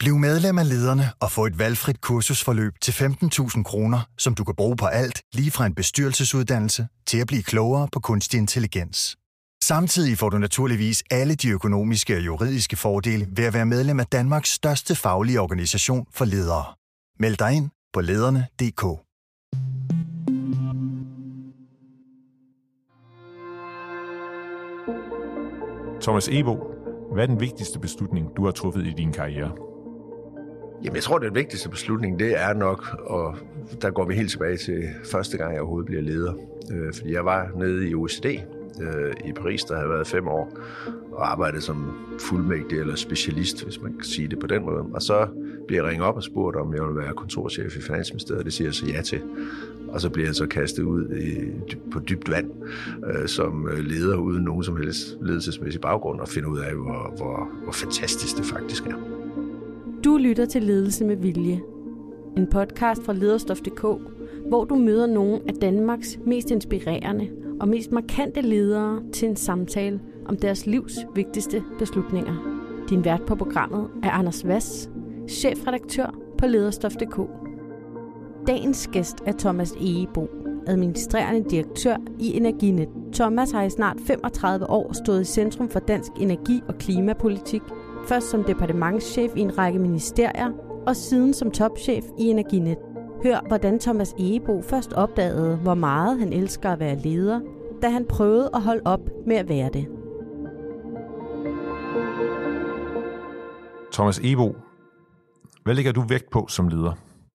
Bliv medlem af Lederne og få et valgfrit kursusforløb til 15.000 kroner, som du kan bruge på alt, lige fra en bestyrelsesuddannelse til at blive klogere på kunstig intelligens. Samtidig får du naturligvis alle de økonomiske og juridiske fordele ved at være medlem af Danmarks største faglige organisation for ledere. Meld dig ind på lederne.dk. Thomas Ebo, hvad er den vigtigste beslutning, du har truffet i din karriere? Jamen, jeg tror, det vigtigste beslutning, det er nok, og der går vi helt tilbage til første gang, jeg overhovedet bliver leder. Fordi jeg var nede i OECD i Paris, der havde været 5 år, og arbejdede som fuldmægtig eller specialist, hvis man kan sige det på den måde. Og så bliver jeg ringet op og spurgt, om jeg vil være kontorchef i Finansministeriet. Det siger jeg så ja til. Og så bliver jeg så kastet ud på dybt vand som leder uden nogen som helst ledelsesmæssig baggrund og finde ud af, hvor fantastisk det faktisk er. Du lytter til Ledelse med Vilje. En podcast fra lederstof.dk, hvor du møder nogle af Danmarks mest inspirerende og mest markante ledere til en samtale om deres livs vigtigste beslutninger. Din vært på programmet er Anders Vass, chefredaktør på lederstof.dk. Dagens gæst er Thomas Ebo, administrerende direktør i Energinet. Thomas har i snart 35 år stået i centrum for dansk energi- og klimapolitik, først som departementschef i en række ministerier, og siden som topchef i Energinet. Hør, hvordan Thomas Ebo først opdagede, hvor meget han elsker at være leder, da han prøvede at holde op med at være det. Thomas Ebo, hvad lægger du vægt på som leder?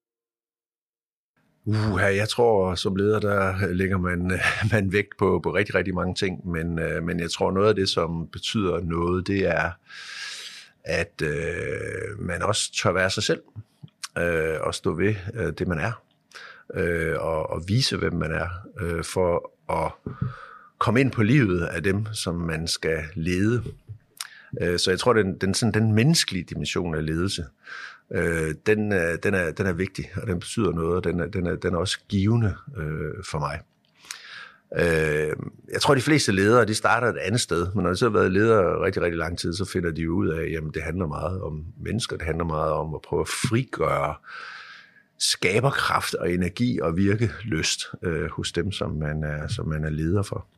Jeg tror, som leder, der lægger man vægt på rigtig, rigtig mange ting, men jeg tror, noget af det, som betyder noget, det er, at man også tør være sig selv og stå ved det, man er, og vise, hvem man er, for at komme ind på livet af dem, som man skal lede. Så jeg tror, den menneskelige dimension af ledelse, den er vigtig, og den betyder noget, og den er også givende for mig. Jeg tror, de fleste ledere, de starter et andet sted, men når de så har været ledere rigtig, rigtig lang tid, så finder de ud af, at det handler meget om mennesker, det handler meget om at prøve at frigøre skaberkraft og energi og virkelyst hos dem, som man er leder for.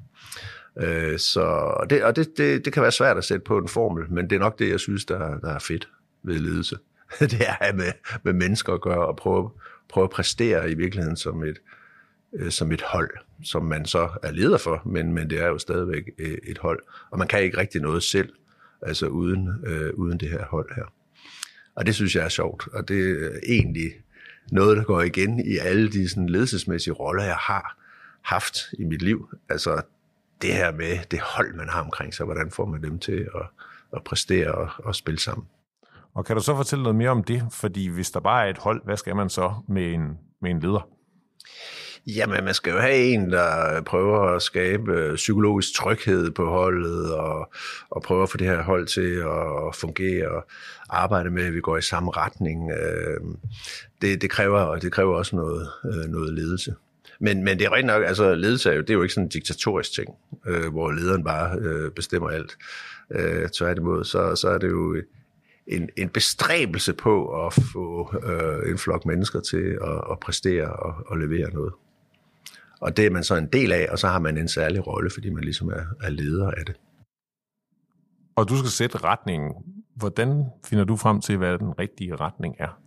Det kan være svært at sætte på en formel, men det er nok det, jeg synes, der er fedt ved ledelse. Det er at have med mennesker at gøre og prøve at præstere i virkeligheden som et hold, som man så er leder for, men det er jo stadigvæk et hold. Og man kan ikke rigtig noget selv, altså uden det her hold her. Og det synes jeg er sjovt, og det er egentlig noget, der går igen i alle de sådan ledelsesmæssige roller, jeg har haft i mit liv. Altså det her med det hold, man har omkring sig, hvordan får man dem til at præstere og spille sammen. Og kan du så fortælle noget mere om det? Fordi hvis der bare er et hold, hvad skal man så med en leder? Jamen, man skal jo have en, der prøver at skabe psykologisk tryghed på holdet, og prøver at få det her hold til at fungere, og arbejde med, at vi går i samme retning. Det kræver også noget ledelse. Men det er rigtig nok, altså ledelse det er jo ikke sådan en diktatorisk ting, hvor lederen bare bestemmer alt. Tværtimod, så er det jo en bestræbelse på at få en flok mennesker til at præstere og levere noget. Og det er man så en del af, og så har man en særlig rolle, fordi man ligesom er leder af det. Og du skal sætte retningen. Hvordan finder du frem til, hvad den rigtige retning er?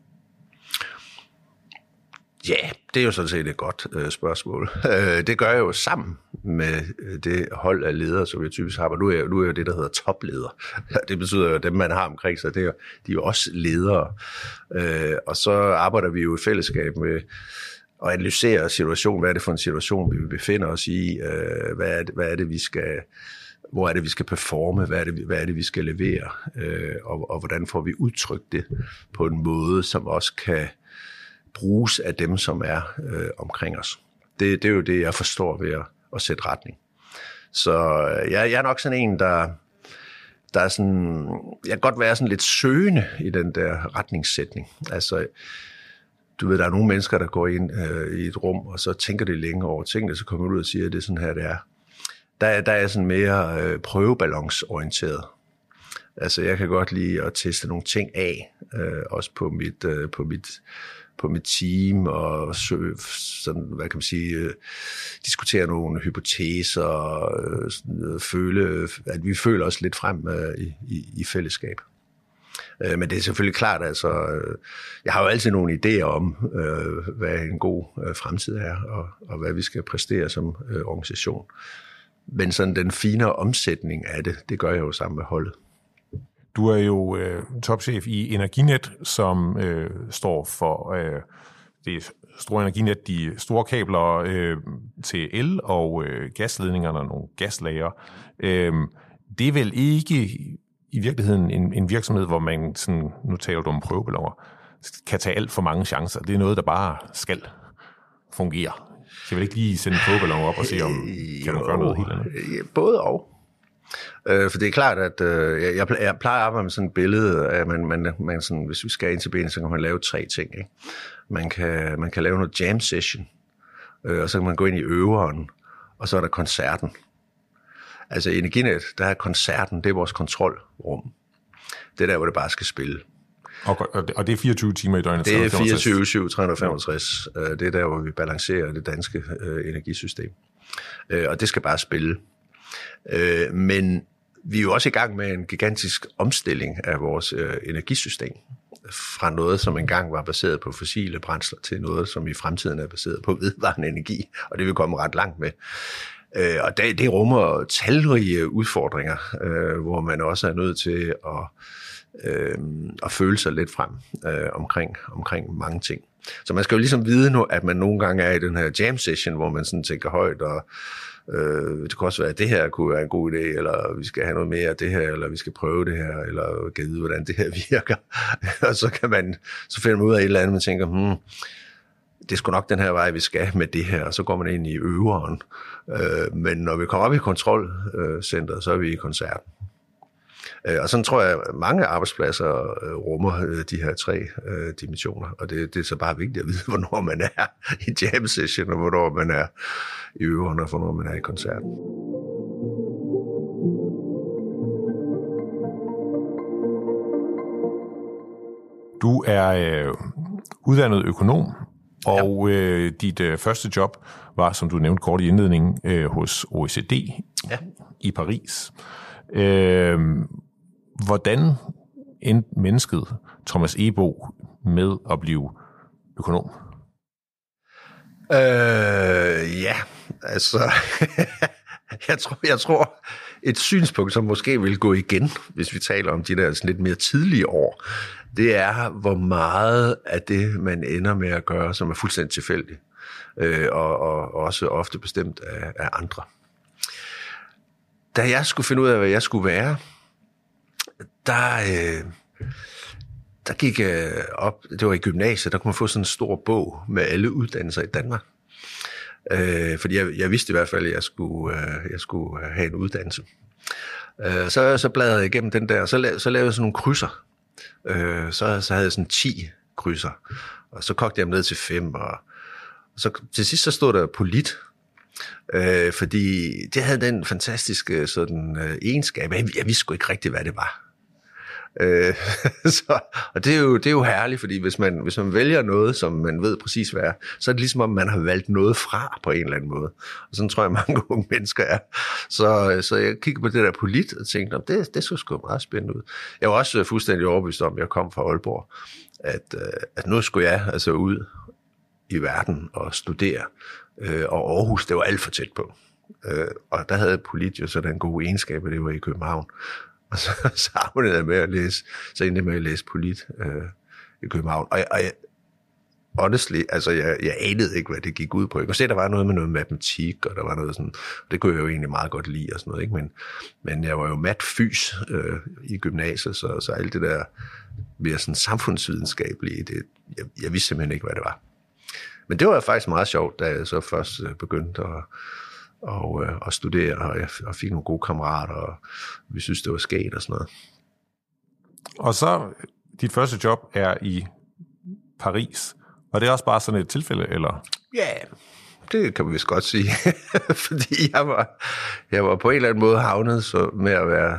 Ja, det er jo sådan set et godt spørgsmål. Det gør jeg jo sammen med det hold af ledere, som jeg typisk har. Og nu er jeg jo det, der hedder topleder. Det betyder jo, at dem, man har omkring sig, de er jo også ledere. Og så arbejder vi jo i fællesskab med at analysere situationen. Hvad er det for en situation, vi befinder os i? Hvad er det, vi skal... Hvor er det, vi skal performe? Hvad er det, vi skal levere? Og hvordan får vi udtrykt det på en måde, som også kan bruges af dem, som er omkring os. Det er jo det, jeg forstår ved at sætte retning. Så jeg er nok sådan en, der er sådan... Jeg kan godt være sådan lidt søgende i den der retningssætning. Altså, du ved, der er nogle mennesker, der går ind i et rum, og så tænker de længe over tingene, så kommer ud og siger, at det er sådan her, det er. Der er sådan mere prøvebalansorienteret. Altså, jeg kan godt lide at teste nogle ting af, også på mit team, og sådan, hvad kan man sige, diskutere nogle hypoteser, at vi føler os lidt frem i fællesskab. Men det er selvfølgelig klart, altså, jeg har jo altid nogle idéer om, hvad en god fremtid er, og hvad vi skal præstere som organisation. Men sådan den finere omsætning af det gør jeg jo sammen med holdet. Du er jo topchef i Energinet, som står for det store Energinet, de store kabler til el og gasledningerne og nogle gaslager. Det er vel ikke i virkeligheden en virksomhed, hvor man, sådan, nu taler du om prøveballoner, kan tage alt for mange chancer. Det er noget, der bare skal fungere. Jeg vil ikke lige sende en prøveballon op og se, om kan du gøre noget helt andet? Både og. For det er klart, at jeg plejer at arbejde med sådan et billede af, at man sådan, hvis vi skal ind til benet, så kan man lave 3 ting. Ikke? Man kan lave noget jam session, og så kan man gå ind i øveren, og så er der koncerten. Altså i Energinet, der er koncerten, det er vores kontrolrum. Det er der, hvor det bare skal spille. Og det er 24 timer i døgnet? Det er 24/7, 365. Det er der, hvor vi balancerer det danske energisystem. Og det skal bare spille. Men vi er jo også i gang med en gigantisk omstilling af vores energisystem. Fra noget, som engang var baseret på fossile brændsler, til noget, som i fremtiden er baseret på vedvarende energi. Og det vil komme ret langt med. Og det rummer talrige udfordringer, hvor man også er nødt til at føle sig lidt frem omkring mange ting. Så man skal jo ligesom vide nu, at man nogle gange er i den her jam session, hvor man sådan tænker højt, og det kan også være, at det her kunne være en god idé, eller vi skal have noget mere af det her, eller vi skal prøve det her, eller kan vide, hvordan det her virker. Og så finder man ud af et eller andet, man tænker, det er sgu nok den her vej, vi skal med det her, og så går man ind i øveren. Men når vi kommer op i kontrolcenteret, så er vi i koncerten. Og sådan tror jeg, at mange arbejdspladser rummer de her 3 dimensioner, og det er så bare vigtigt at vide, hvornår man er i jam session, og hvornår man er i øveren, og hvornår man er i koncerten. Du er uddannet økonom, og dit første job var, som du nævnte kort i indledningen, hos OECD i Paris. Hvordan endte mennesket Thomas Ebo med at blive økonom? Ja, altså, jeg tror et synspunkt, som måske vil gå igen, hvis vi taler om de der sådan lidt mere tidlige år, det er, hvor meget af det, man ender med at gøre, som er fuldstændig tilfældigt, og også ofte bestemt af andre. Da jeg skulle finde ud af, hvad jeg skulle være, der gik jeg op, det var i gymnasiet, der kunne man få sådan en stor bog med alle uddannelser i Danmark. Fordi jeg vidste i hvert fald, at jeg skulle have en uddannelse. Så bladrede jeg igennem den der, og så lavede jeg sådan nogle krydser. Så havde jeg sådan 10 krydser, og så kogte jeg dem ned til 5, og så til sidst så stod der polit. Fordi det havde den fantastiske sådan egenskab, jeg vidste sgu ikke rigtigt, hvad det var. Og det er jo herligt, fordi hvis man vælger noget, som man ved præcis hvad er, så er det ligesom, om man har valgt noget fra på en eller anden måde. Og sådan tror jeg, mange unge mennesker er. Så jeg kiggede på det der polit og tænkte, det så sgu meget spændende ud. Jeg var også fuldstændig overbevist om, jeg kom fra Aalborg, at nu skulle jeg altså ud i verden og studere. Og Aarhus, det var alt for tæt på. Og der havde polit jo sådan en god egenskab, at det var i København. Og så arbejdede jeg med at læse, så endte med at læse polit i København. Og jeg honestly, altså jeg anede ikke, hvad det gik ud på. Jeg kunne se, der var noget med noget matematik, og der var noget sådan, det kunne jeg jo egentlig meget godt lide og sådan noget, ikke? Men jeg var jo mat-fys i gymnasiet, så alt det der mere sådan samfundsvidenskabelige, jeg vidste simpelthen ikke, hvad det var. Men det var faktisk meget sjovt, da jeg så først begyndte at studere, og jeg fik nogle gode kammerater, og vi synes, det var skægt og sådan noget. Og så, dit første job er i Paris. Var det også bare sådan et tilfælde, eller? Ja, det kan vi vist godt sige. Fordi jeg var på en eller anden måde havnet så med at være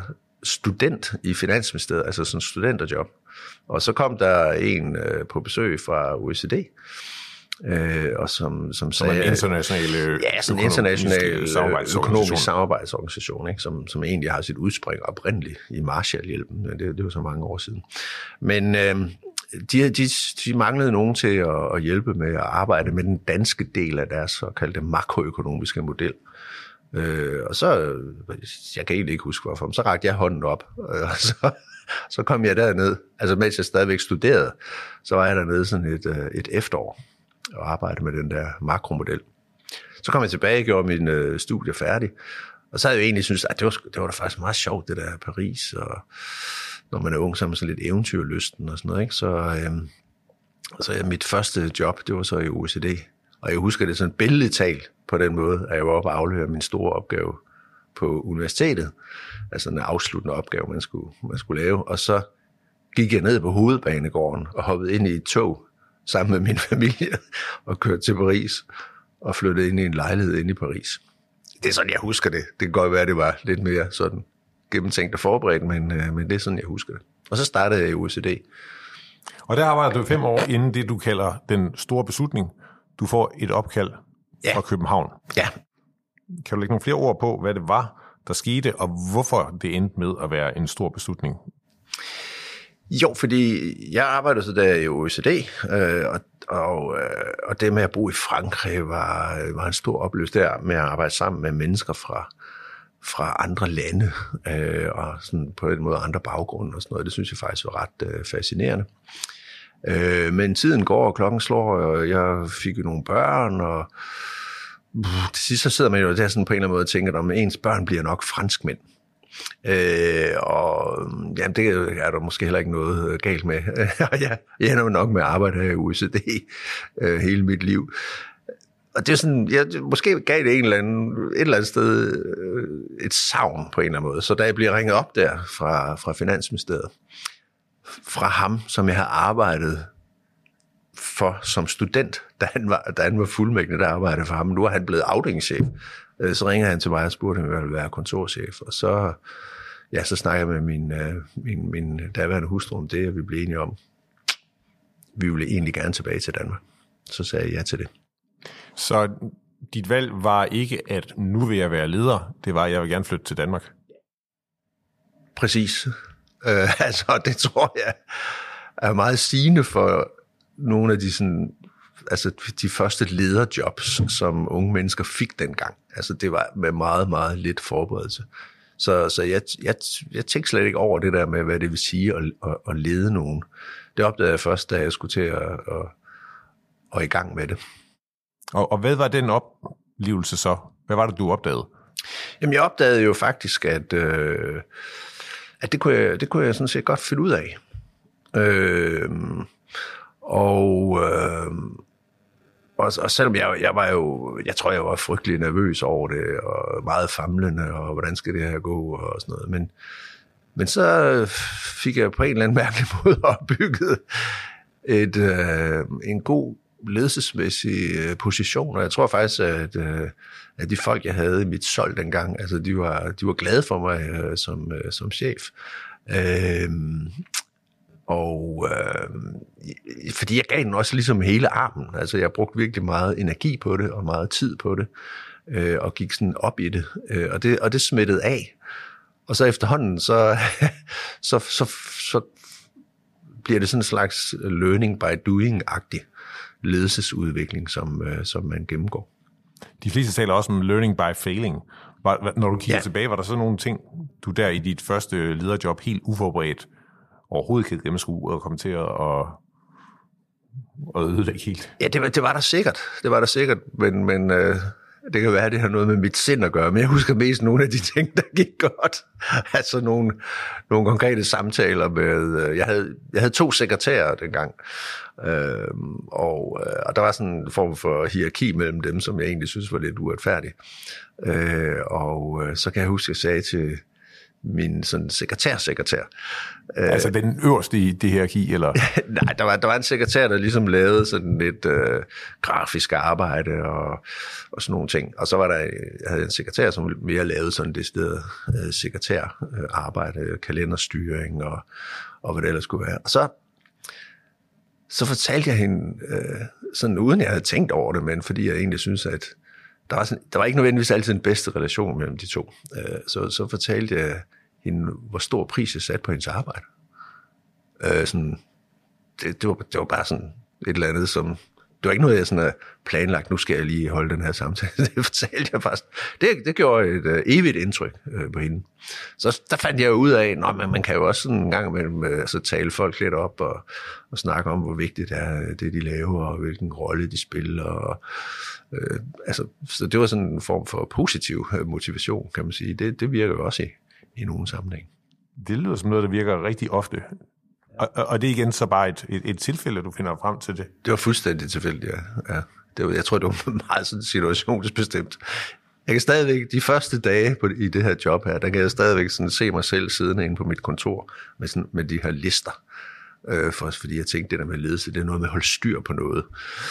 student i Finansministeriet, altså sådan en studenterjob. Og så kom der en på besøg fra OECD, og som sagde... en international, økonomisk samarbejdsorganisation, ikke? Som egentlig har sit udspring oprindeligt i Marshallhjælpen. Det var så mange år siden. Men de manglede nogen til at hjælpe med at arbejde med den danske del af deres såkaldte makroøkonomiske model. Og så, jeg kan egentlig ikke huske hvorfor, men så rakte jeg hånden op, og så kom jeg derned. Altså mens jeg stadigvæk studerede, så var jeg dernede sådan et efterår og arbejdede med den der makromodel. Så kom jeg tilbage og gjorde min studie færdig, og så havde jeg egentlig syntes, at det var da faktisk meget sjovt, det der Paris, og når man er ung, så er man sådan lidt eventyrlysten og sådan noget, ikke? Så mit første job, det var så i OECD, og jeg husker det sådan billedligt talt på den måde, at jeg var oppe og aflevere min store opgave på universitetet, altså en afsluttende opgave, man skulle lave, og så gik jeg ned på Hovedbanegården og hoppede ind i et tog sammen med min familie og kørte til Paris og flyttede ind i en lejlighed inde i Paris. Det er sådan, jeg husker det. Det kan godt være, det var lidt mere sådan gennemtænkt og forberedt, men det er sådan, jeg husker det. Og så startede jeg i OECD. Og der arbejdede du 5 år inden det, du kalder den store beslutning. Du får et opkald fra København. Ja. Kan du lægge nogle flere ord på, hvad det var, der skete, og hvorfor det endte med at være en stor beslutning? Jo, fordi jeg arbejdede så der i OECD, og det med at bo i Frankrig var en stor oplevelse der, med at arbejde sammen med mennesker fra andre lande, og sådan på en måde andre baggrunde og sådan noget. Det synes jeg faktisk var ret fascinerende. Men tiden går, og klokken slår, og jeg fik jo nogle børn, og til sidst så sidder man jo der sådan på en eller anden måde og tænker, at ens børn bliver nok franskmænd. Og jamen, det er der måske heller ikke noget galt med. Jeg ender nok med at arbejde her i OECD hele mit liv. Og det er sådan, måske gav det et eller andet sted et savn på en eller anden måde. Så da jeg bliver ringet op der fra Finansministeriet, fra ham, som jeg har arbejdet for som student, da han var fuldmægtig, der arbejdede for ham. Nu er han blevet afdelingschef. Så ringer han til mig og spurgte, om jeg ville være kontorchef. Og så snakker jeg med min daværende hustru om det, og vi blev enige om, vi ville egentlig gerne tilbage til Danmark. Så sagde jeg ja til det. Så dit valg var ikke, at nu vil jeg være leder, det var, at jeg vil gerne flytte til Danmark? Præcis. Altså, det tror jeg er meget sigende for nogle af de sådan, altså de første lederjobs, som unge mennesker fik dengang. Altså, det var med meget, meget lidt forberedelse. Så jeg tænkte slet ikke over det der med, hvad det vil sige at lede nogen. Det opdagede jeg først, da jeg skulle til at i gang med det. Og hvad var den oplevelse så? Hvad var det, du opdagede? Jamen, jeg opdagede jo faktisk, at det kunne jeg sådan set godt finde ud af. Og selvom jeg tror, jeg var frygtelig nervøs over det, og meget famlende, og hvordan skal det her gå, og sådan noget. Men så fik jeg på en eller anden mærkelig måde opbygget en god ledelsesmæssig position, og jeg tror faktisk, at de folk, jeg havde i mit sold dengang, altså de var glade for mig som chef. Fordi jeg gav den også ligesom hele armen. Altså jeg brugte virkelig meget energi på det, og meget tid på det, og gik sådan op i det. Og det smittede af. Og så efterhånden, så bliver det sådan en slags learning by doing-agtig ledelsesudvikling, som man gennemgår. De fleste taler også om learning by failing. Når du kigger tilbage, var der så nogle ting, du der i dit første lederjob helt uforberedt overhovedet ikke gennemskue og komme til at ødelægge helt? Ja, det var der sikkert. Det var der sikkert, men det kan være, at det har noget med mit sind at gøre. Men jeg husker mest nogle af de ting, der gik godt. Altså nogle konkrete samtaler med... Jeg havde 2 sekretærer dengang, og der var sådan en form for hierarki mellem dem, som jeg egentlig synes var lidt uretfærdigt. Og så kan jeg huske, at jeg sagde min sådan sekretær. Altså den øverste i det hierarki, eller? Nej, der var en sekretær, der ligesom lavede sådan lidt grafisk arbejde og sådan nogle ting. Og så var jeg havde en sekretær, som mere lavede sådan det sted sekretærarbejde, kalenderstyring og hvad det ellers skulle være. Og så fortalte jeg hende, sådan uden jeg havde tænkt over det, men fordi jeg egentlig synes, at der var ikke nødvendigvis altid den bedste relation mellem de to. Så fortalte jeg hende, hvor stor pris jeg satte på hendes arbejde. Det var bare sådan et eller andet, som... Det var ikke noget, jeg sådan havde planlagt, nu skal jeg lige holde den her samtale. Det fortalte jeg faktisk. Det gjorde et evigt indtryk på hende. Så der fandt jeg jo ud af, at man kan jo også sådan en gang imellem så tale folk lidt op og snakke om, hvor vigtigt det er, det de laver, og hvilken rolle de spiller. Så det var sådan en form for positiv motivation, kan man sige. Det virker jo også i nogle sammenhæng. Det lyder som noget, der virker rigtig ofte. Og det er igen så bare et tilfælde, du finder frem til det? Det var fuldstændig tilfældigt, ja. Jeg tror, det var meget sådan situationsbestemt. Jeg kan stadigvæk, de første dage i det her job her, der kan jeg stadigvæk sådan se mig selv siddende inde på mit kontor med de her lister. Fordi jeg tænkte, det der med ledelse, det er noget med at holde styr på noget.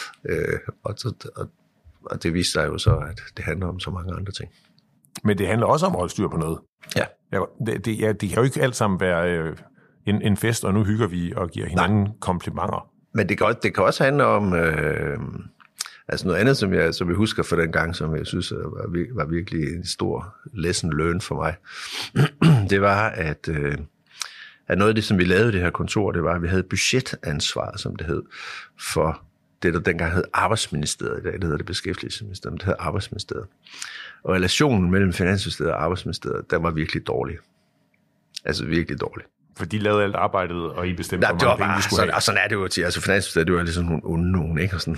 Og det viste sig jo så, at det handler om så mange andre ting. Men det handler også om at holde styr på noget? Ja. Det kan jo ikke alt sammen være en fest, og nu hygger vi og giver hinanden komplimenter. Men det kan også handle om noget andet, som jeg husker fra den gang, som jeg synes var virkelig en stor lesson learned for mig. Det var, at noget af det, som vi lavede i det her kontor, det var, at vi havde budgetansvar, som det hed, for det, der dengang hed Arbejdsministeriet. I dag det hedder det Beskæftigelsesministeriet, men det hed Arbejdsministeriet. Og relationen mellem Finansministeriet og Arbejdsministeriet, den var virkelig dårlig. Altså virkelig dårlig. For de lavede alt arbejdet, og I bestemte, hvor mange penge de skulle have. Og sådan er det jo til. Altså Finansministeriet, det var ligesom nogle onde nogen, ikke? Og, sådan.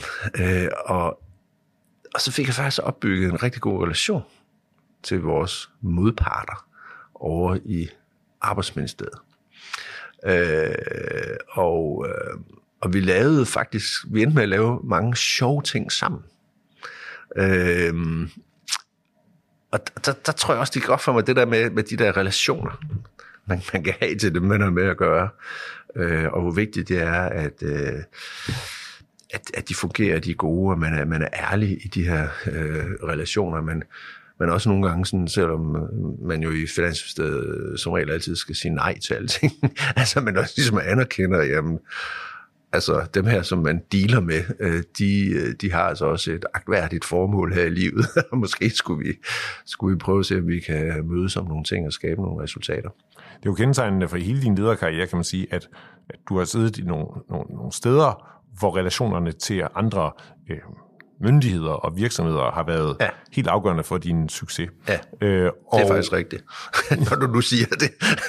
Og så fik jeg faktisk opbygget en rigtig god relation til vores modparter over i Arbejdsministeriet. Og vi lavede faktisk, vi endte med at lave mange sjove ting sammen. Og der tror jeg også, det er godt for mig, det der med de der relationer, man kan have til dem, man har med at gøre. Og hvor vigtigt det er, at de fungerer, de er gode, og man er ærlig i de her relationer. Men også nogle gange, sådan, selvom man jo i Finansministeriet som regel altid skal sige nej til alting, altså man også ligesom anerkender, jamen, altså dem her, som man dealer med, de har altså også et agtværdigt formål her i livet. Måske skulle vi prøve at se, om vi kan mødes om nogle ting og skabe nogle resultater. Det er jo kendetegnende for hele din lederkarriere, kan man sige, at du har siddet i nogle steder, hvor relationerne til andre myndigheder og virksomheder har været helt afgørende for din succes. Ja, det er faktisk rigtigt, når du nu siger det.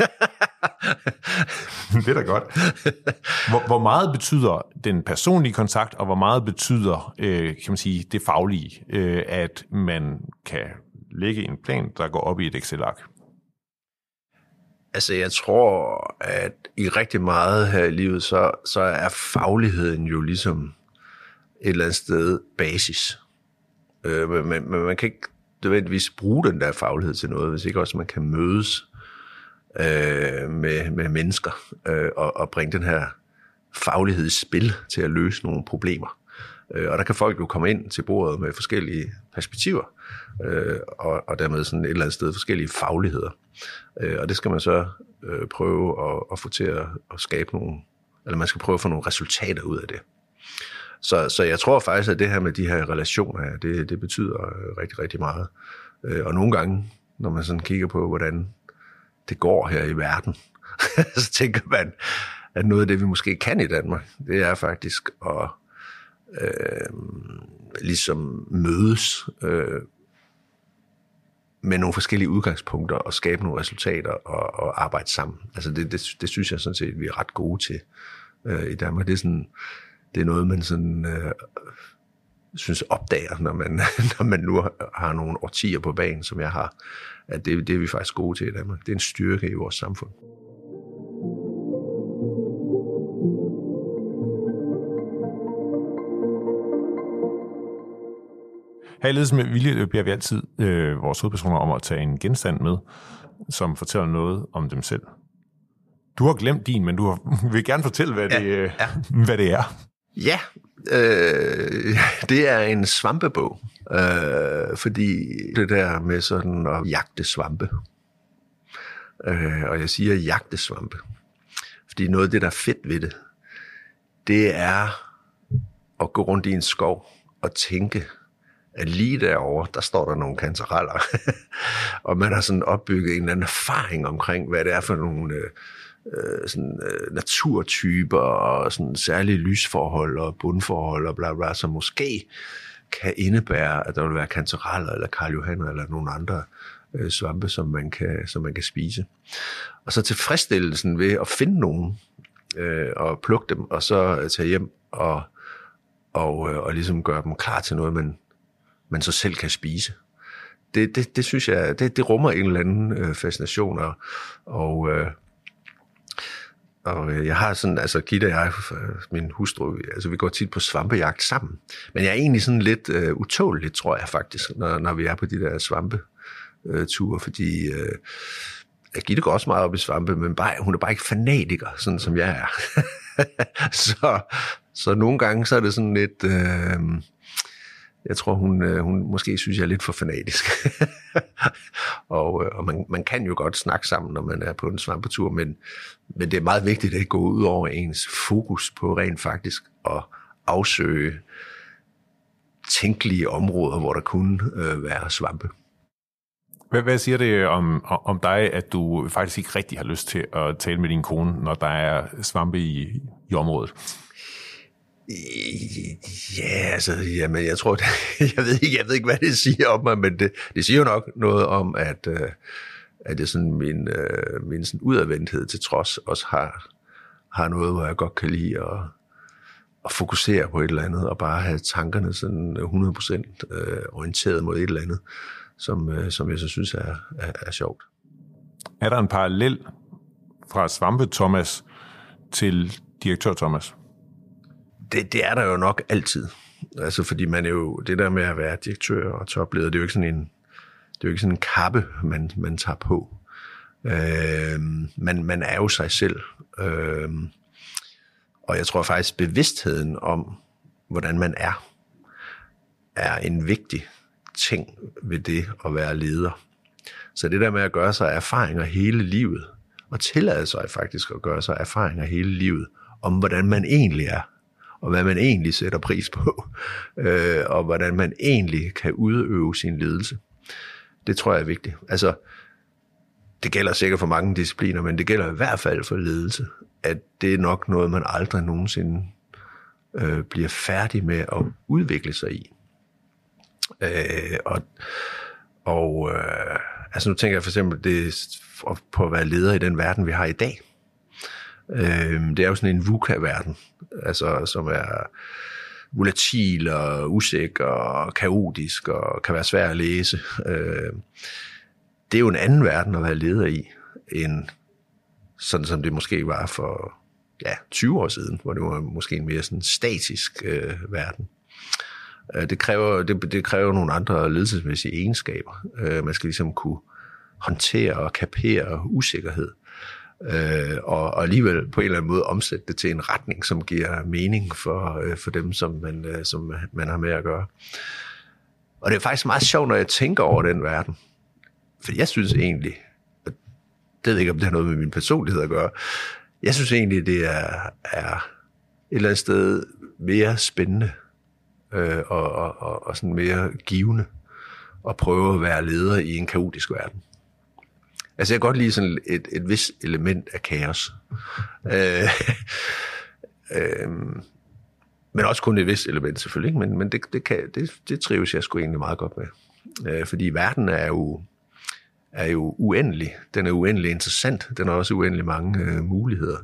Det er da godt. Hvor meget betyder den personlige kontakt, og hvor meget betyder, kan man sige, det faglige, at man kan lægge en plan, der går op i et Excel-ark? Altså, jeg tror, at i rigtig meget her i livet, så er fagligheden jo ligesom et eller andet sted basis. Men man kan ikke nødvendigvis bruge den der faglighed til noget, hvis ikke også man kan mødes med mennesker og bringe den her faglighed i spil til at løse nogle problemer. Og der kan folk jo komme ind til bordet med forskellige perspektiver, og dermed sådan et eller andet sted forskellige fagligheder. Og det skal man så prøve at få til at skabe nogle, eller man skal prøve at få nogle resultater ud af det. Så jeg tror faktisk, at det her med de her relationer, det betyder rigtig, rigtig meget. Og nogle gange, når man sådan kigger på, hvordan det går her i verden, så tænker man, at noget af det, vi måske kan i Danmark, det er faktisk at ligesom mødes med nogle forskellige udgangspunkter og skabe nogle resultater og arbejde sammen. Altså det synes jeg sådan set, vi er ret gode til i Danmark. Det er noget, man sådan synes opdager, når man nu har nogle årtier på banen, som jeg har, at det er vi faktisk gode til i Danmark. Det er en styrke i vores samfund. Her i Ledelse med Vilje beder vi altid vores hovedpersoner om at tage en genstand med. som fortæller noget om dem selv. Du har glemt din, men du vil gerne fortælle, hvad det er. Ja, det er en svampebog, fordi det der med sådan at jagte svampe, og jeg siger jagte svampe, fordi noget af det, der er fedt ved det, det er at gå rundt i en skov og tænke, at lige derovre, der står der nogle kantareller, og man har sådan opbygget en eller anden erfaring omkring, hvad det er for nogle naturtyper og sådan særlige lysforhold og bundforhold og bla bla, som måske kan indebære, at der vil være kantareller eller Karl Johanner eller nogle andre svampe, som man kan spise. Og så tilfredsstillelsen ved at finde nogen og plukke dem, og så tage hjem og ligesom gøre dem klar til noget, man så selv kan spise. Det synes jeg, det rummer en eller anden fascination, og jeg har sådan, altså Gitte og jeg, min hustru, altså vi går tit på svampejagt sammen. Men jeg er egentlig sådan lidt utålelig, tror jeg faktisk, når vi er på de der svampeture, fordi Gitte går også meget op i svampe, men hun er bare ikke fanatiker, sådan som jeg er. så nogle gange så er det sådan lidt... Jeg tror, hun måske synes, jeg er lidt for fanatisk. og man kan jo godt snakke sammen, når man er på en svampetur, men det er meget vigtigt at ikke gå ud over ens fokus på rent faktisk at afsøge tænkelige områder, hvor der kunne være svampe. Hvad siger det om dig, at du faktisk ikke rigtig har lyst til at tale med din kone, når der er svampe i området? Ja, altså, jamen, jeg tror, jeg ved ikke, hvad det siger om mig, men det siger jo nok noget om, at det sådan min sådan udadvendthed til trods også har noget, hvor jeg godt kan lide at fokusere på et eller andet, og bare have tankerne sådan 100% orienteret mod et eller andet, som jeg så synes er sjovt. Er der en parallel fra svampe Thomas til direktør Thomas? Det er der jo nok altid. Altså, fordi man er jo, det der med at være direktør og topleder, det er jo ikke sådan en kappe, man tager på. Man er jo sig selv. Og jeg tror faktisk, bevidstheden om, hvordan man er en vigtig ting ved det at være leder. Så det der med at gøre sig erfaringer hele livet, og tillade sig faktisk at gøre sig erfaringer hele livet, om hvordan man egentlig er, og hvad man egentlig sætter pris på, og hvordan man egentlig kan udøve sin ledelse. Det tror jeg er vigtigt. Altså, det gælder sikkert for mange discipliner, men det gælder i hvert fald for ledelse, at det er nok noget, man aldrig nogensinde bliver færdig med at udvikle sig i. Altså nu tænker jeg for eksempel det på at være leder i den verden, vi har i dag. Det er jo sådan en VUCA-verden, altså, som er volatil og usikker og kaotisk og kan være svær at læse. Det er jo en anden verden at være leder i, end sådan som det måske var for 20 år siden, hvor det var måske en mere sådan statisk verden. Det kræver nogle andre ledelsesmæssige egenskaber. Man skal ligesom kunne håndtere og kapere usikkerhed. Og alligevel på en eller anden måde omsætte det til en retning, som giver mening for dem, som man har med at gøre. Og det er faktisk meget sjovt, når jeg tænker over den verden. For jeg synes egentlig, det ved ikke, om det har noget med min personlighed at gøre, jeg synes egentlig, det er et eller andet sted mere spændende og sådan mere givende at prøve at være leder i en kaotisk verden. Altså jeg kan godt lide sådan et vis element af kaos. Men også kun et vis element selvfølgelig, ikke? Men det trives jeg sgu egentlig meget godt med. Fordi verden er jo uendelig. Den er uendelig interessant. Den har også uendelig mange muligheder.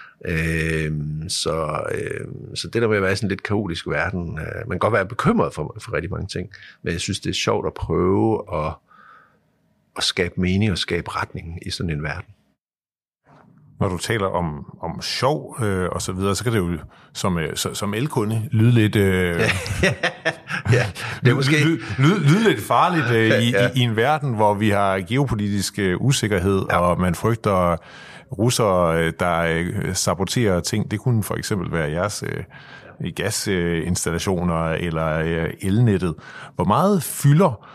Så det der med at være sådan lidt kaotisk verden, man kan godt være bekymret for rigtig mange ting, men jeg synes, det er sjovt at prøve at skabe mening og skabe retning i sådan en verden. Når du taler om sjov og så videre, så kan det jo som elkunde lyde lidt ja, det er måske lyde lidt farligt i en verden, hvor vi har geopolitisk usikkerhed, og man frygter russere, der saboterer ting. Det kunne for eksempel være jeres gasinstallationer eller elnettet. Hvor meget fylder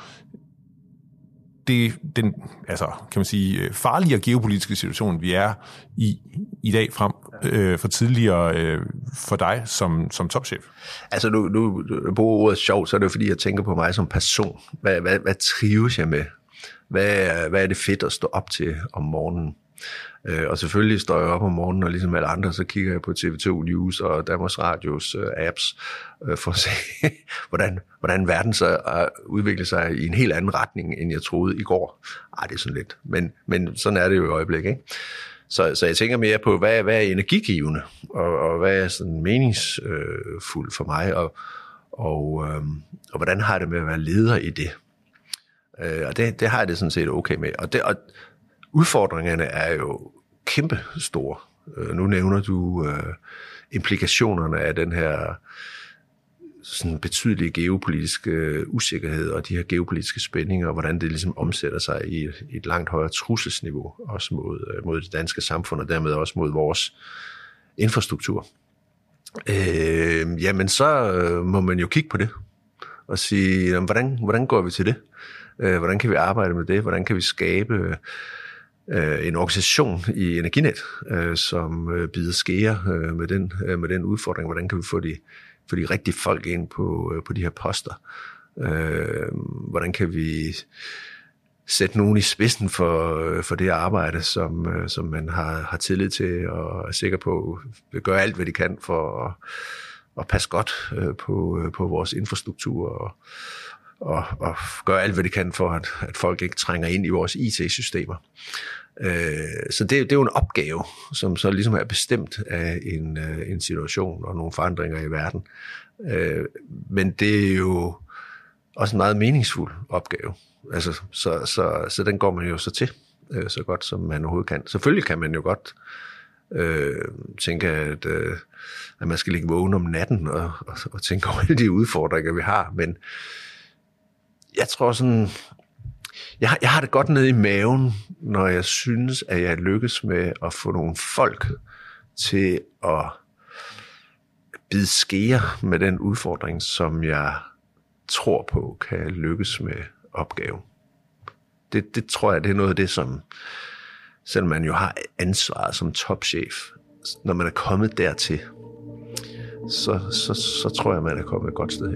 den kan man sige, farligere geopolitiske situation, vi er i dag frem for tidligere for dig som topchef? Altså, nu bruger ordet sjov, så er det jo fordi, jeg tænker på mig som person. Hvad trives jeg med? Hvad er det fedt at stå op til om morgenen? Og selvfølgelig står jeg op om morgenen, og ligesom alle andre, så kigger jeg på TV2 News og Danmarks Radios apps, for at se, hvordan verden så udvikler sig i en helt anden retning, end jeg troede i går. Det er sådan lidt, men sådan er det jo i øjeblikket, ikke? Så jeg tænker mere på, hvad er energigivende, og hvad er sådan meningsfuldt for mig, og hvordan har jeg det med at være leder i det? Og det har jeg det sådan set okay med. Og udfordringerne er jo kæmpe store. Nu nævner du implikationerne af den her sådan betydelige geopolitiske usikkerhed og de her geopolitiske spændinger, og hvordan det ligesom omsætter sig i et langt højere trusselsniveau, også mod det danske samfund, og dermed også mod vores infrastruktur. Jamen så må man jo kigge på det og sige, hvordan går vi til det? Hvordan kan vi arbejde med det? Hvordan kan vi skabe en organisation i Energinet, som bider skære med den udfordring? Hvordan kan vi få de rigtige folk ind på de her poster? Hvordan kan vi sætte nogen i spidsen for det arbejde, som man har tillid til og er sikker på at gøre alt, hvad de kan for at passe godt på vores infrastruktur og gøre alt, hvad de kan for, at folk ikke trænger ind i vores IT-systemer. Så det er jo en opgave, som så ligesom er bestemt af en situation og nogle forandringer i verden. Men det er jo også en meget meningsfuld opgave. Altså, så den går man jo så til, så godt som man overhovedet kan. Selvfølgelig kan man jo godt tænke, at man skal ligge vågen om natten og tænke over alle de udfordringer, vi har, men jeg tror sådan, jeg har det godt nede i maven, når jeg synes, at jeg lykkes med at få nogle folk til at bide skære med den udfordring, som jeg tror på kan lykkes med opgaven. Det tror jeg, det er noget af det, som selvom man jo har ansvaret som topchef, når man er kommet dertil, så tror jeg, man er kommet et godt sted hen.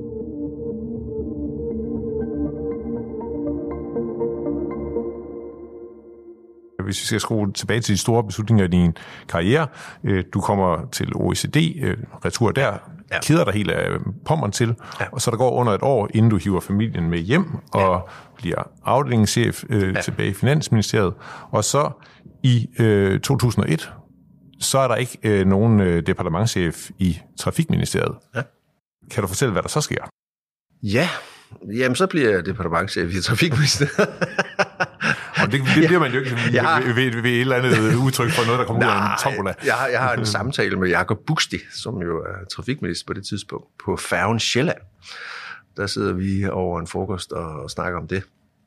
Hvis vi skal skrue tilbage til de store beslutninger i din karriere, du kommer til OECD, retur der, keder dig helt af Pommern til, og så der går under et år, inden du hiver familien med hjem og bliver afdelingschef tilbage i Finansministeriet, og så i 2001, så er der ikke nogen departementschef i Trafikministeriet. Ja. Kan du fortælle, hvad der så sker? Ja, jamen så bliver jeg departementschef i Trafikministeriet. Og det bliver man jo ikke ved et eller andet udtryk for noget, der kommer ud af en tombola. Jeg har en samtale med Jakob Buxti, som jo er trafikminister på det tidspunkt, på færgen Sjælland. Der sidder vi over en frokost og snakker om det.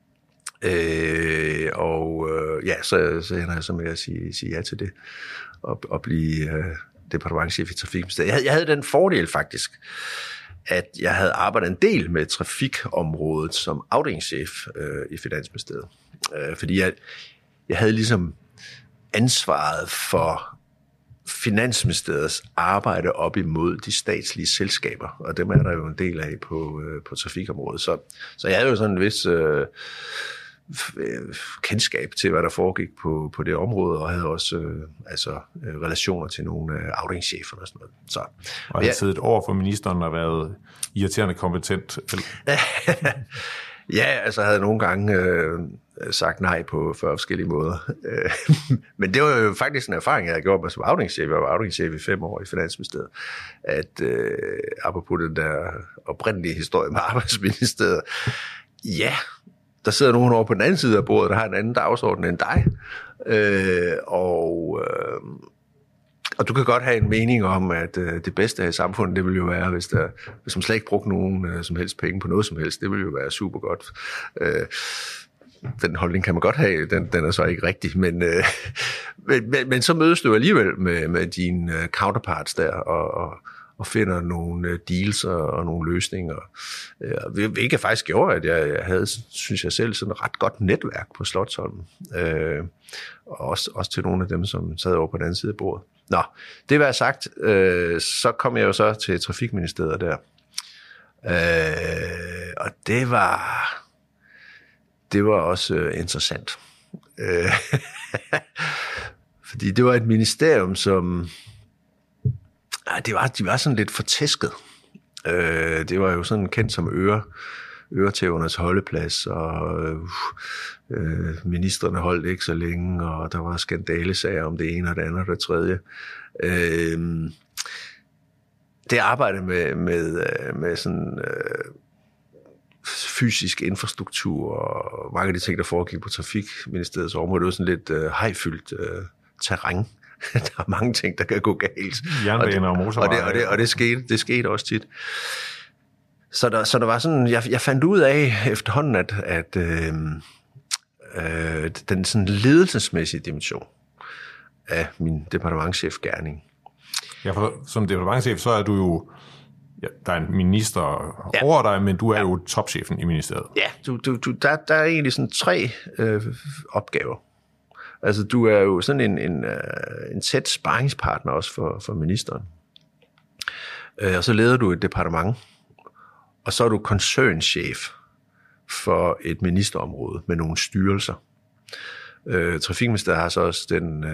Så ender jeg så med at sige ja til det, og blive departementschef i Trafikministeriet. Jeg havde den fordel faktisk, at jeg havde arbejdet en del med trafikområdet som afdelingschef i Finansministeriet. Fordi jeg havde ligesom ansvaret for Finansministeriets arbejde op imod de statslige selskaber, og dem er der jo en del af på trafikområdet. Så jeg havde jo sådan en vis kendskab til, hvad der foregik på det område, og havde også relationer til nogle af afdelingscheferne og sådan noget. Og jeg siddet over for ministeren og været irriterende kompetent? Ja, altså havde nogle gange sagt nej på 40 forskellige måder. Men det var jo faktisk en erfaring, jeg havde gjort mig som afdelingschef. Jeg var afdelingschef i 5 år i Finansministeriet. At apropos den der oprindelige historie med Arbejdsministeriet, ja, der sidder nogen over på den anden side af bordet, der har en anden dagsorden end dig. Og du kan godt have en mening om, at det bedste i samfundet, det vil jo være, hvis man slet ikke brugte nogen som helst penge på noget som helst. Det vil jo være super godt. Den holdning kan man godt have, den er så ikke rigtig, men så mødes du alligevel med dine counterparts der, og finder nogle deals og nogle løsninger. Hvilket faktisk gjorde, at jeg havde, synes jeg selv, sådan et ret godt netværk på Slotsholmen. Og også til nogle af dem, som sad over på den anden side af bordet. Nå, det var sagt, så kom jeg jo så til Trafikministeriet der. Og det var også interessant. Fordi det var et ministerium, som de var sådan lidt fortæsket. Det var jo sådan kendt som øretævernes holdeplads, og ministerne holdt ikke så længe, og der var skandalesager om det ene og det andet og det tredje. Det arbejde med sådan fysisk infrastruktur og mange af de ting, der foregik på Trafikministeriets område, det var sådan lidt hajfyldt terræn. Der er mange ting, der kan gå galt. Jernbaner og motorveje. Og det skete også tit. Så der var sådan, jeg fandt ud af efterhånden, at den sådan ledelsesmæssige dimension af min departementschefgerning. Ja, for som departementschef, så er du jo, der er en minister over dig, men du er jo topchefen i ministeriet. Ja, der er egentlig sådan 3 opgaver. Altså, du er jo sådan en tæt sparringspartner også for ministeren. Og så leder du et departement, og så er du koncernchef for et ministerområde med nogle styrelser. Trafikministeriet har så også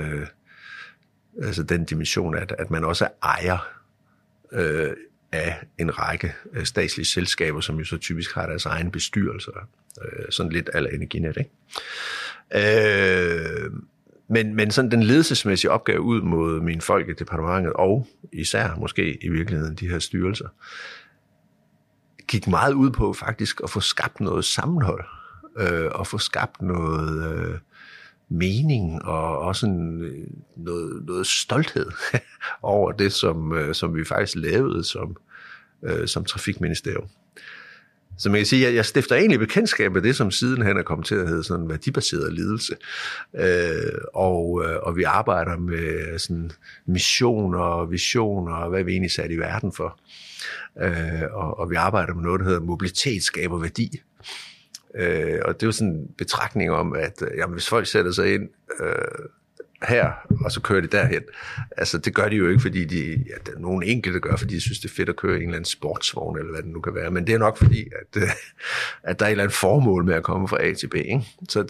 den dimension, at man også er ejer af en række statslige selskaber, som jo så typisk har deres egen bestyrelser. Sådan lidt a la Energinet, ikke? Men sådan den ledelsesmæssige opgave ud mod mine folk i departementet, og især måske i virkeligheden de her styrelser, gik meget ud på faktisk at få skabt noget sammenhold, og få skabt noget mening, og også noget stolthed over det, som vi faktisk lavede som Trafikministerium. Så man kan sige, at jeg stifter egentlig bekendtskab med det, som sidenhen er kommet til at hedde sådan værdibaseret ledelse. Og vi arbejder med sådan missioner og visioner, og hvad vi egentlig sat i verden for. Og vi arbejder med noget, der hedder mobilitet skaber værdi. Og det er jo sådan en betragtning om, at jamen, hvis folk sætter sig ind her, og så kører de derhen. Altså, det gør de jo ikke, fordi der er nogle enkelte gør, fordi de synes, det er fedt at køre en eller anden sportsvogn, eller hvad det nu kan være. Men det er nok fordi, at der er et eller andet formål med at komme fra A til B. Ikke?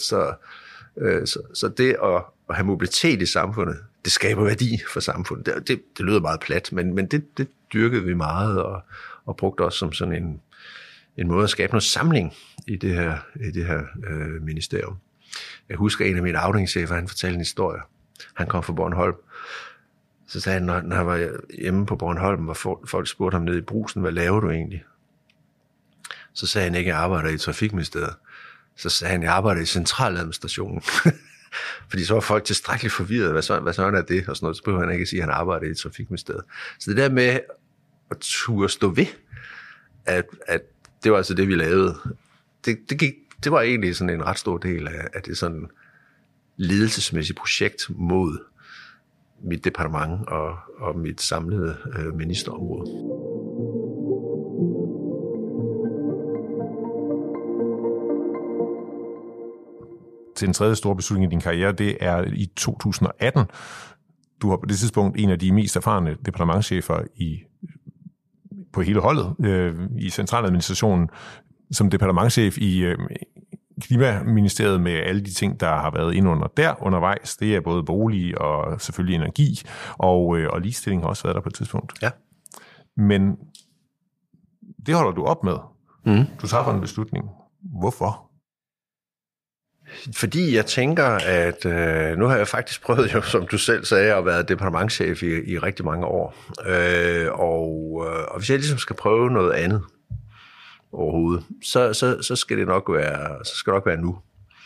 Så det at have mobilitet i samfundet, det skaber værdi for samfundet. Det lyder meget plat, men det dyrkede vi meget, og brugte også som sådan en måde at skabe noget samling i det her ministerium. Jeg husker en af mine afdelingschefer, han fortalte en historie. Han kom fra Bornholm. Så sagde han, når han var hjemme på Bornholm, hvor folk spurgte ham nede i Brugsen, hvad laver du egentlig? Så sagde han ikke, at jeg arbejder i Trafikministeriet. Så sagde han, at jeg arbejder i centraladministrationen. Fordi så var folk tilstrækkeligt forvirret, hvad sådan er det? Og sådan noget, så behøver han ikke at sige, at han arbejder i Trafikministeriet. Så det der med at turde stå ved, at det var altså det, vi lavede, det var egentlig sådan en ret stor del af det sådan ledelsesmæssige projekt mod mit departement og mit samlede ministerområde. Til den tredje store beslutning i din karriere, det er i 2018. Du har på det tidspunkt en af de mest erfarne departementschefer på hele holdet i centraladministrationen, som departementschef i Klimaministeriet med alle de ting, der har været ind under der undervejs. Det er både bolig og selvfølgelig energi, og ligestilling har også været der på et tidspunkt. Ja. Men det holder du op med. Du tager en beslutning. Hvorfor? Fordi jeg tænker, at nu har jeg faktisk prøvet, jo, som du selv sagde, at være departementschef i rigtig mange år. Og hvis jeg ligesom skal prøve noget andet, overhovedet, så skal det nok være nu.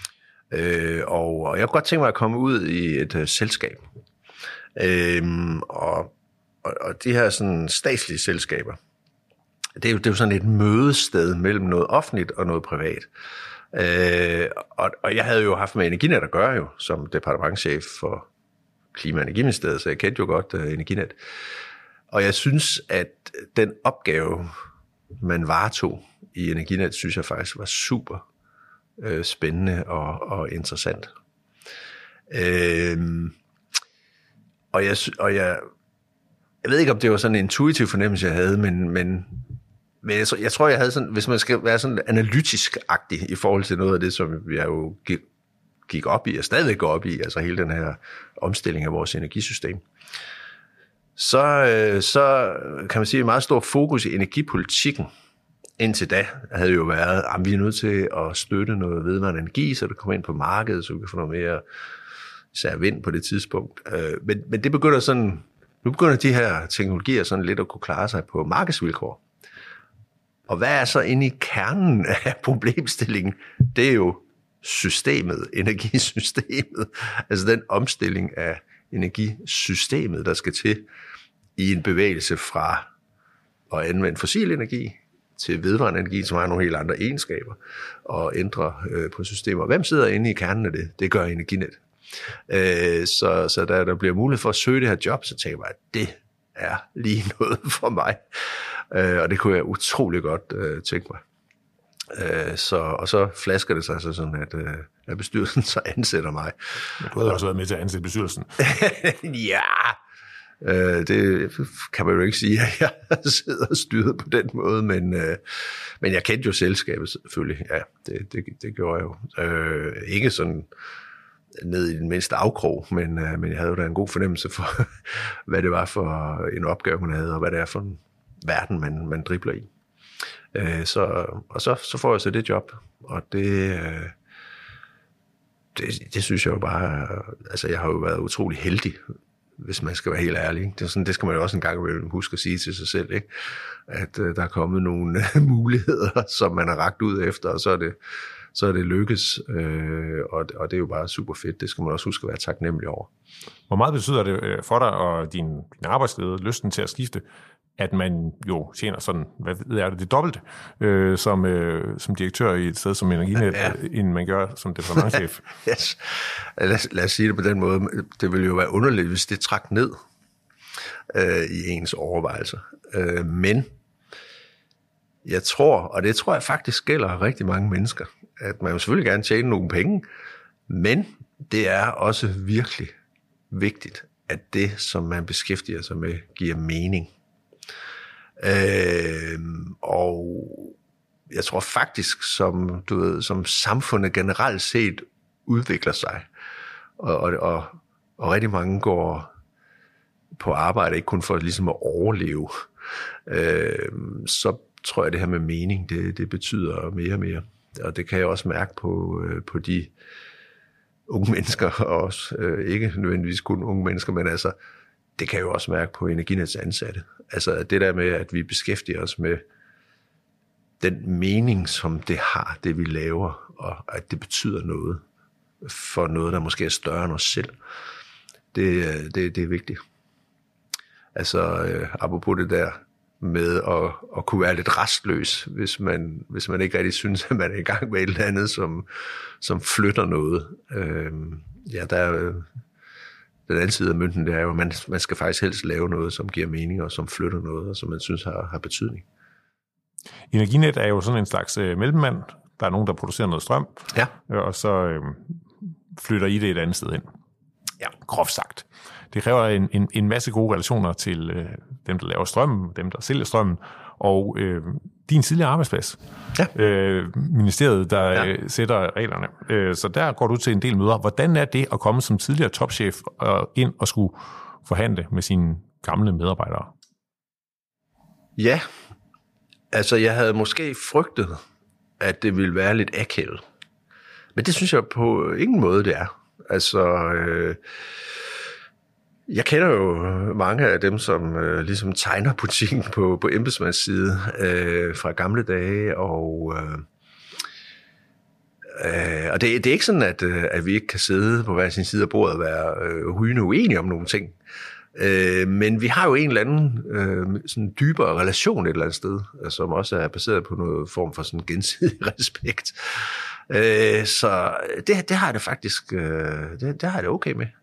Og jeg kunne godt tænke mig at komme ud i et selskab. Og de her sådan statslige selskaber, det er jo sådan et mødested mellem noget offentligt og noget privat. Og jeg havde jo haft med Energinet at gøre jo, som departementschef for Klima- og Energiministeriet, så jeg kendte jo godt Energinet. Og jeg synes, at den opgave, man varetog i Energinet, synes jeg faktisk var super spændende og interessant. Og jeg ved ikke, om det var sådan en intuitiv fornemmelse, jeg havde, men jeg tror, jeg havde sådan, hvis man skal være sådan analytisk-agtig i forhold til noget af det, som jeg jo gik op i, og stadig går op i, altså hele den her omstilling af vores energisystem, så kan man sige, et meget stort fokus i energipolitikken indtil da havde jo været, at vi er nødt til at støtte noget vedvarende energi, så det kommer ind på markedet, så vi kan få noget mere især vind på det tidspunkt. Men det begynder sådan, nu begynder de her teknologier sådan lidt at kunne klare sig på markedsvilkår. Og hvad er så inde i kernen af problemstillingen? Det er jo systemet, energisystemet, altså den omstilling af energisystemet, der skal til i en bevægelse fra at anvende fossil energi til vedvarende energi, som har nogle helt andre egenskaber, og ændre på systemer. Hvem sidder inde i kernen af det? Det gør Energinet. Så da der bliver mulighed for at søge det her job, så tænker jeg, at det er lige noget for mig. Og det kunne jeg utrolig godt tænke mig. Og så flasker det sig så sådan, at bestyrelsen så ansætter mig. Men du havde også været med til at ansætte bestyrelsen. Ja, det kan man jo ikke sige, at jeg sidder og styret på den måde, men jeg kendte jo selskabet selvfølgelig. Ja, det gjorde jeg jo. Ikke sådan ned i den mindste afkrog, men jeg havde jo da en god fornemmelse for, hvad det var for en opgave, man havde, og hvad det er for en verden, man dribler i. Så får jeg så det job, og det synes jeg jo bare, altså jeg har jo været utrolig heldig, hvis man skal være helt ærlig. Ikke? Det skal man jo også en gang huske at sige til sig selv, ikke? At der er kommet nogle muligheder, som man har rakt ud efter, og så er det lykkes, og det er jo bare super fedt. Det skal man også huske at være taknemmelig over. Hvor meget betyder det for dig og din arbejdsleder, lysten til at skifte, at man jo tjener sådan, hvad ved jeg, det dobbelte som direktør i et sted som Energinet, end man gør som departementschef? Yes. Lad os sige det på den måde. Det ville jo være underligt, hvis det trak ned i ens overvejelser. Men jeg tror, og det tror jeg faktisk gælder rigtig mange mennesker, at man jo selvfølgelig gerne tjene nogle penge, men det er også virkelig vigtigt, at det, som man beskæftiger sig med, giver mening. Og jeg tror faktisk, som samfundet generelt set udvikler sig, og rigtig mange går på arbejde, ikke kun for ligesom at overleve, så tror jeg, det her med mening, det betyder mere og mere. Og det kan jeg også mærke på de unge mennesker, og også ikke nødvendigvis kun unge mennesker, men altså, det kan jeg jo også mærke på Energinets ansatte. Altså det der med, at vi beskæftiger os med den mening, som det har, det vi laver, og at det betyder noget for noget, der måske er større end os selv. Det er vigtigt. Altså apropos det der med at kunne være lidt rastløs, hvis man ikke rigtig synes, at man er i gang med et eller andet, som flytter noget. Den anden side af mønten, det er jo, at man skal faktisk helst lave noget, som giver mening, og som flytter noget, og som man synes har betydning. Energinet er jo sådan en slags mellemmand. Der er nogen, der producerer noget strøm, ja. Og så flytter I det et andet sted hen. Ja, groft sagt. Det kræver en masse gode relationer til dem, der laver strømmen, dem, der sælger strømmen, og din tidligere arbejdsplads. Ja. Ministeriet, der sætter reglerne. Så der går du til en del møder. Hvordan er det at komme som tidligere topchef ind og skulle forhandle med sine gamle medarbejdere? Ja, altså jeg havde måske frygtet, at det ville være lidt akavet. Men det synes jeg på ingen måde, det er. Altså, Jeg kender jo mange af dem, som ligesom tegner butikken på embedsmandsside fra gamle dage, og det er ikke sådan, at vi ikke kan sidde på hver sin side af bordet og være rygende uenige om nogle ting. Men vi har jo en eller anden sådan dybere relation et eller andet sted, som også er baseret på noget form for sådan gensidig respekt. Så det har jeg det faktisk det har jeg det okay med.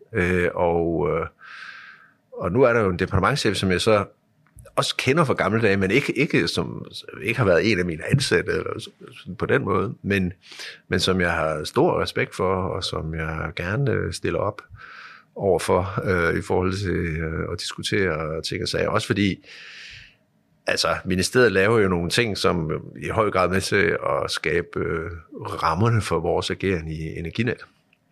Og nu er der jo en departementschef, som jeg så også kender fra gamle dage, men ikke har været en af mine ansatte eller på den måde, men som jeg har stor respekt for, og som jeg gerne stiller op overfor i forhold til at diskutere ting og sager. Også fordi, altså, ministeriet laver jo nogle ting, som i høj grad er med til at skabe rammerne for vores ageren i Energinet.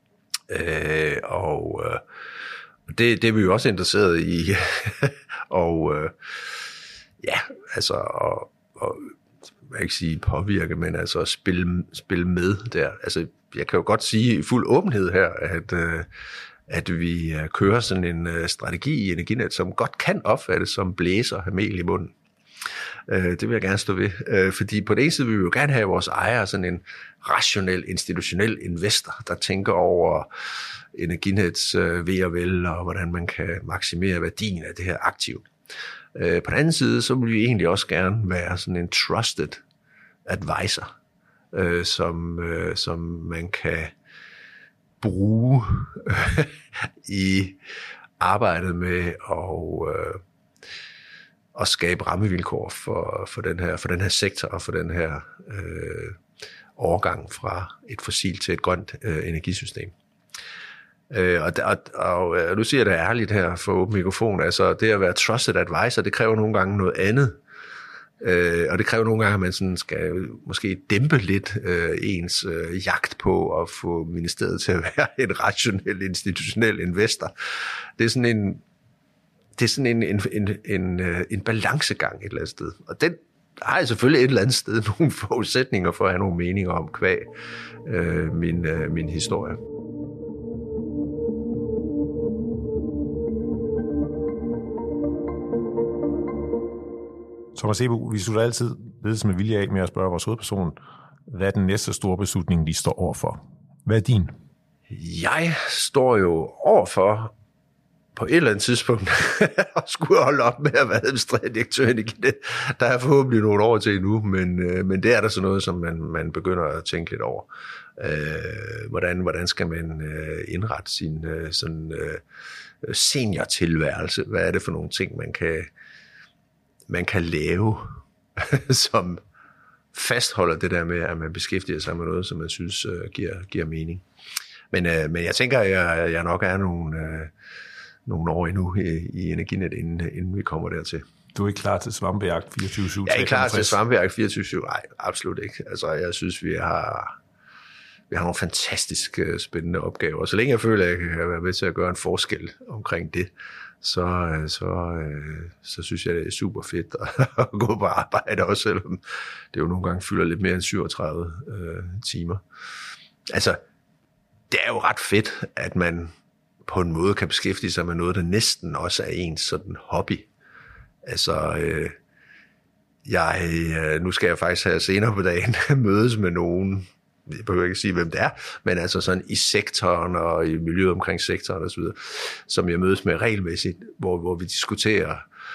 Det er vi jo også interesseret i. Og ja, altså, og jeg kan ikke sige påvirke, men altså spille med der. Altså, jeg kan jo godt sige i fuld åbenhed her, at vi kører sådan en strategi i Energinet, som godt kan opfattes som blæser have mel i munden. Det vil jeg gerne stå ved, fordi på den ene side vil vi jo gerne have vores ejere sådan en rationel, institutionel investor, der tænker over Energinets ve og vel, og hvordan man kan maksimere værdien af det her aktiv. På den anden side, så vil vi egentlig også gerne være sådan en trusted advisor, som man kan bruge i arbejdet med at skabe rammevilkår for den her sektor og for den her overgang fra et fossilt til et grønt energisystem. Og nu siger jeg det ærligt her for åben mikrofon, altså det at være trusted advisor, det kræver nogle gange noget andet. Og det kræver nogle gange, at man sådan skal måske dæmpe lidt ens jagt på at få ministeriet til at være en rationel, institutionel investor. Det er sådan en balancegang et eller andet sted. Og den har jeg selvfølgelig et eller andet sted nogle forudsætninger for at have nogle meninger om kvæg min historie. Thomas Ebo, vi slutter altid ledelse med vilje af med at spørge vores hovedperson, hvad er den næste store beslutning, de står overfor? Hvad er din? Jeg står jo overfor på et eller andet tidspunkt at skulle holde op med at være administrerende direktør i Energinet. Der er forhåbentlig nogle år til endnu, men det er der sådan noget, som man begynder at tænke lidt over. Hvordan skal man indrette sin seniortilværelse? Hvad er det for nogle ting, man kan lave, som fastholder det der med, at man beskæftiger sig med noget, som man synes giver mening. Men jeg tænker, at jeg nok er nogle år endnu i Energinet, inden vi kommer dertil. Du er ikke klar til Svampejagt 24/7? Jeg er ikke klar til Svampejagt 24/7. Nej, absolut ikke. Altså, jeg synes, vi har nogle fantastisk spændende opgaver. Og så længe jeg føler, at jeg kan være med til at gøre en forskel omkring det, så synes jeg, det er super fedt at gå på arbejde, også selvom det jo nogle gange fylder lidt mere end 37 timer. Altså, det er jo ret fedt, at man på en måde kan beskæftige sig med noget, der næsten også er ens sådan hobby. Altså, nu skal jeg faktisk her senere på dagen mødes med nogen, jeg behøver ikke sige, hvem det er, men altså sådan i sektoren og i miljøet omkring sektoren og så videre, som jeg mødes med regelmæssigt, hvor vi diskuterer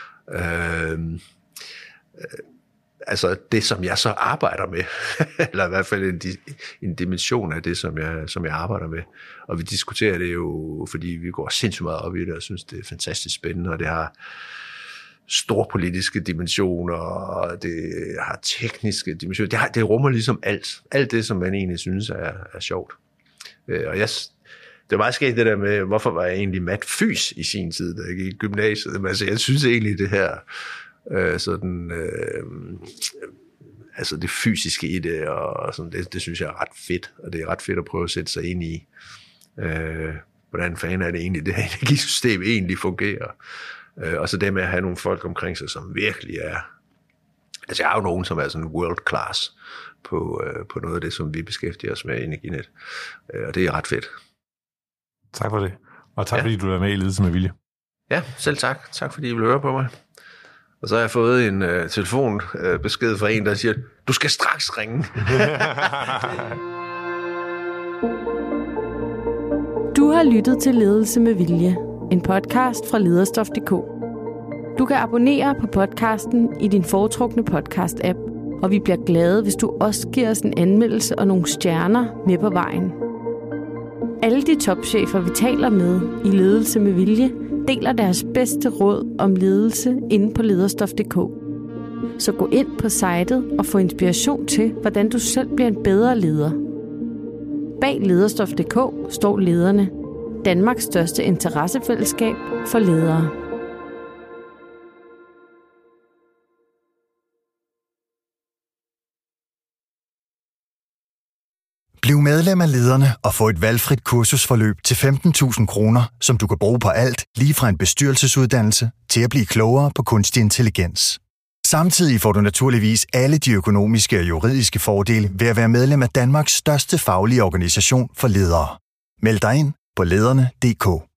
altså det, som jeg så arbejder med, eller i hvert fald en dimension af det, som jeg arbejder med. Og vi diskuterer det jo, fordi vi går sindssygt meget op i det, og synes, det er fantastisk spændende, og det har storpolitiske dimensioner, og det har tekniske dimensioner. Det rummer ligesom alt det, som man egentlig synes er sjovt. Og det var meget sket det der med, hvorfor var jeg egentlig mat-fys i sin tid, da jeg gik i gymnasiet. Men altså, jeg synes egentlig det her altså det fysiske i det, og sådan, det synes jeg er ret fedt, og det er ret fedt at prøve at sætte sig ind i, hvordan fanden er det egentlig, det her energisystem egentlig fungerer. Og så det med at have nogle folk omkring sig, som virkelig er, altså jeg har jo nogen, som er sådan world class på noget af det, som vi beskæftiger os med i Energinet, og det er ret fedt. Tak for det, og tak fordi du er med i Ledelse med Vilje. Ja, selv tak. Tak fordi I vil høre på mig. Og så har jeg fået en telefonbesked fra en, der siger, du skal straks ringe. Du har lyttet til Ledelse med Vilje, en podcast fra Lederstof.dk. Du kan abonnere på podcasten i din foretrukne podcast-app, og vi bliver glade, hvis du også giver os en anmeldelse og nogle stjerner med på vejen. Alle de topchefer, vi taler med i Ledelse med Vilje, deler deres bedste råd om ledelse inde på Lederstof.dk. Så gå ind på sitet og få inspiration til, hvordan du selv bliver en bedre leder. Bag Lederstof.dk står Lederne, Danmarks største interessefællesskab for ledere. Bliv medlem af Lederne og få et valgfrit kursusforløb til 15.000 kroner, som du kan bruge på alt, lige fra en bestyrelsesuddannelse til at blive klogere på kunstig intelligens. Samtidig får du naturligvis alle de økonomiske og juridiske fordele ved at være medlem af Danmarks største faglige organisation for ledere. Meld dig ind på lederne.dk.